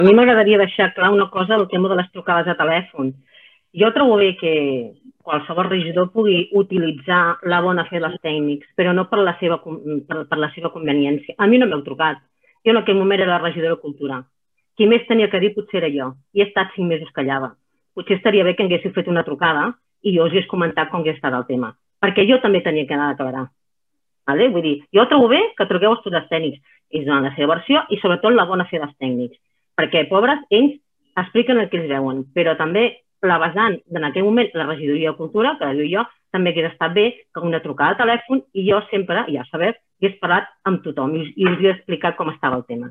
A mi m'agradaria deixar clar una cosa, el tema de les trucades a telèfon. Jo trobo bé que qualsevol regidor pugui utilitzar la bona fe dels tècnics, però no per la seva conveniència. A mi no m'heu trucat. Jo en aquell moment era la regidora de Cultura. Qui més tenia que dir potser era jo. I he estat 5 mesos callada. Potser estaria bé que haguéssiu fet una trucada i jo us hagués comentat com hagués estat el tema. Perquè jo també tenia que anar a acabar. Vull dir, jo trobo bé que truqueu als tutors tècnics. Ells donen la seva versió i sobretot la bona fe dels tècnics. Perquè, pobres, ells expliquen el que ells veuen, però també la vessant en aquell moment, la regidoria de Cultura, que diu jo, també hauria estat bé que una trucada a telèfon i jo sempre, ja sabeu, he parlat amb tothom i us he explicat com estava el tema.